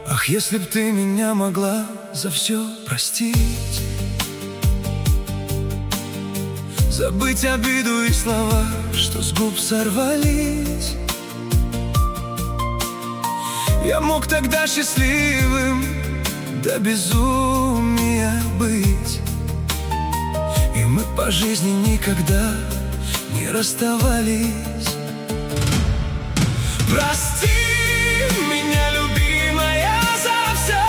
Ах, если б ты меня могла за все простить, забыть обиду и слова, что с губ сорвались. Я мог тогда счастливым до безумия быть, и мы по жизни никогда не расставались. Прости меня, любимая, за все.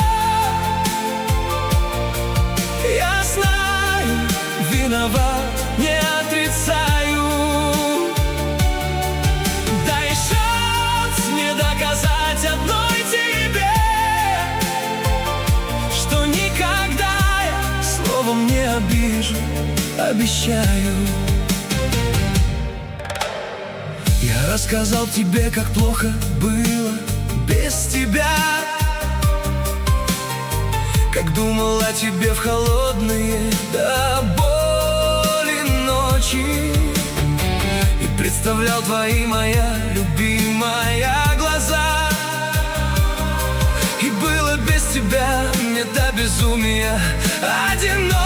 Я знаю, виноват, не отрицаю. Дай шанс мне доказать одной тебе, что никогда я словом не обижу, обещаю. Я рассказал тебе, как плохо было без тебя, как думал о тебе в холодные до боли ночи, и представлял твои, моя любимая, глаза. И было без тебя мне до безумия одиноко.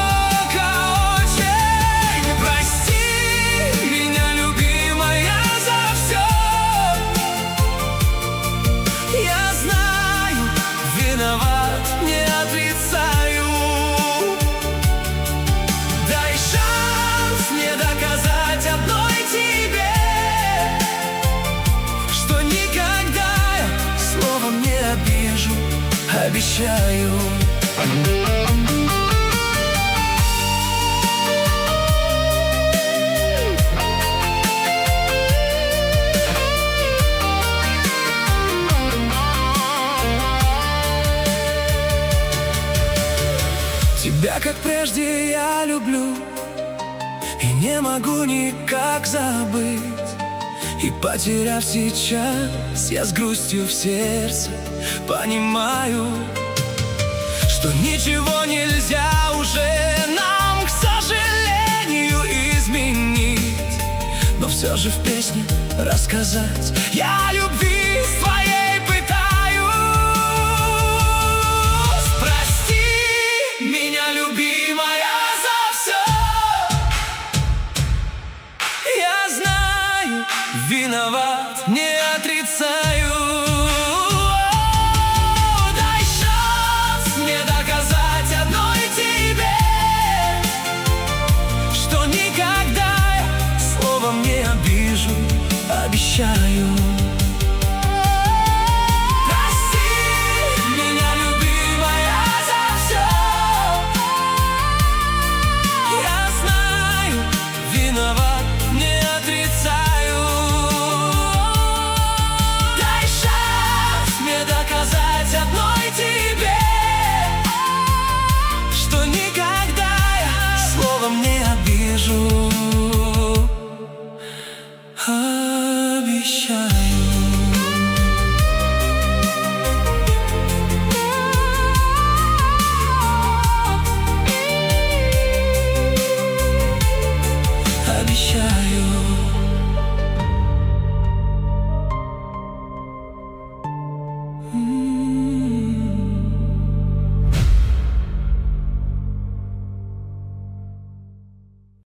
Не отрицаю. Дай шанс мне доказать одной тебе, что никогда я словом не обижу, обещаю. Тебя, как прежде, я люблю и не могу никак забыть. И потеряв сейчас, я с грустью в сердце понимаю, что ничего нельзя уже нам, к сожалению, изменить. Но все же в песне рассказать я любви своей виноват, не отрицаю. Дай шанс мне доказать одной тебе, что никогда я словом не обижу, обещаю.